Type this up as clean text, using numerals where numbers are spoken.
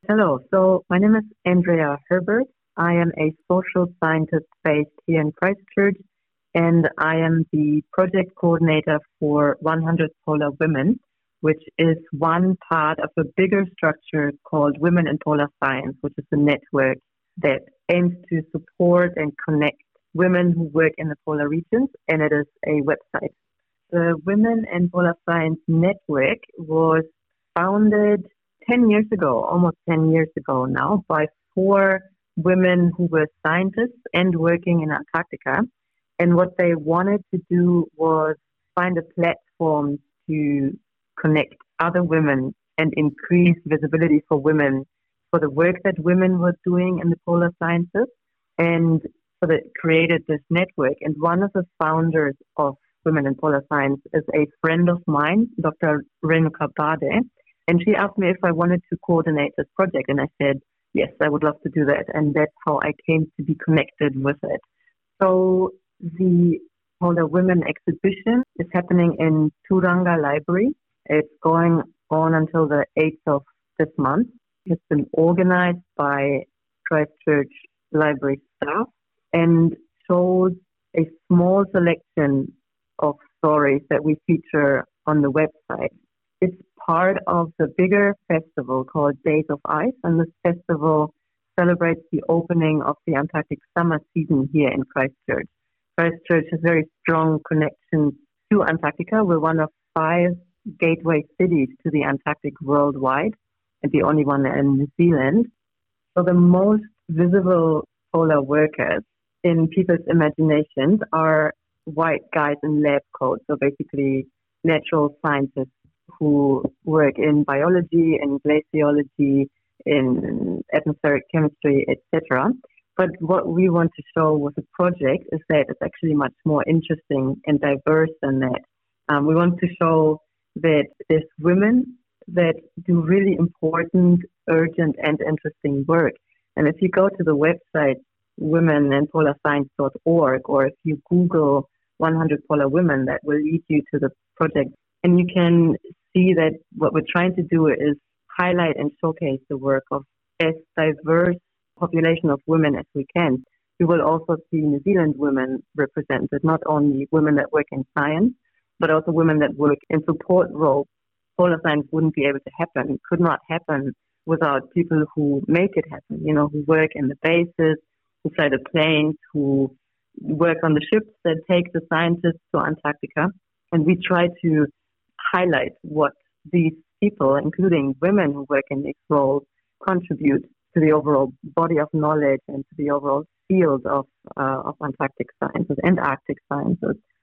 Hello, so my name is Andrea Herbert. I am a social scientist based here in Christchurch, and I am the project coordinator for 100 Polar Women, which is one part of a bigger structure called Women in Polar Science, which is a network that aims to support and connect women who work in the polar regions, and it is a website. The Women in Polar Science Network was founded 10 years ago, almost 10 years ago now, by four women who were scientists and working in Antarctica. And what they wanted to do was find a platform to connect other women and increase visibility for women for the work that women were doing in the polar sciences. And so they created this network. And one of the founders of Women in Polar Science is a friend of mine, Dr. Renuka Bade. And she asked me if I wanted to coordinate this project. And I said, yes, I would love to do that. And that's how I came to be connected with it. So the Polar Women exhibition is happening in Turanga Library. It's going on until the 8th of this month. It's been organized by Christchurch Library staff and shows a small selection of stories that we feature on the website. It's part of the bigger festival called Days of Ice, and this festival celebrates the opening of the Antarctic summer season here in Christchurch. Christchurch has very strong connections to Antarctica. We're one of five gateway cities to the Antarctic worldwide, and the only one in New Zealand. So the most visible polar workers in people's imaginations are white guys in lab coats, so basically natural scientists who work in biology, in glaciology, in atmospheric chemistry, etc. But what we want to show with the project is that it's actually much more interesting and diverse than that. We want to show that there's women that do really important, urgent, and interesting work. And if you go to the website womeninpolarscience.org, or if you Google 100 Polar Women, that will lead you to the project. And you can see that what we're trying to do is highlight and showcase the work of as diverse population of women as we can. We will also see New Zealand women represented, not only women that work in science, but also women that work in support roles. Polar science wouldn't be able to happen, could not happen without people who make it happen, who work in the bases, who fly the planes, who work on the ships that take the scientists to Antarctica. And we try to highlight what these people, including women who work in these roles, contribute to the overall body of knowledge and to the overall field of Antarctic sciences and Arctic sciences.